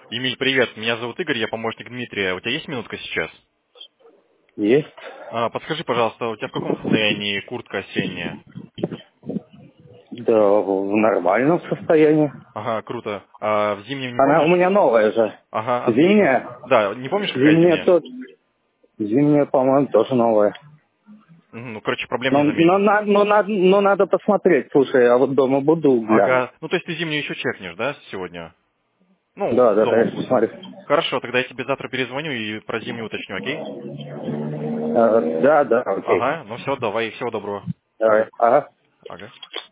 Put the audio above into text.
Эмиль, привет. Меня зовут Игорь, я помощник Дмитрия. У тебя есть минутка сейчас? Есть. Подскажи, пожалуйста, у тебя в каком состоянии куртка осенняя? Да, в нормальном состоянии. Ага, круто. А в зимнем не Она у помнишь? меня новая же. Ага, Зимняя. да, не помнишь, какая Зимняя зимняя? тут. Зимняя, по-моему, тоже новая. Ну, короче, проблем не Но, заметил. но надо посмотреть. Слушай, я вот дома буду гляну. Ага, ну то есть ты зимнюю еще чекнешь, да, сегодня? Ну, Да, дома я будем. посмотрю. Хорошо, тогда я тебе завтра перезвоню и про зимнюю уточню, окей? Да, окей. Ага, ну все, давай, всего доброго. Давай. Ага. Ага.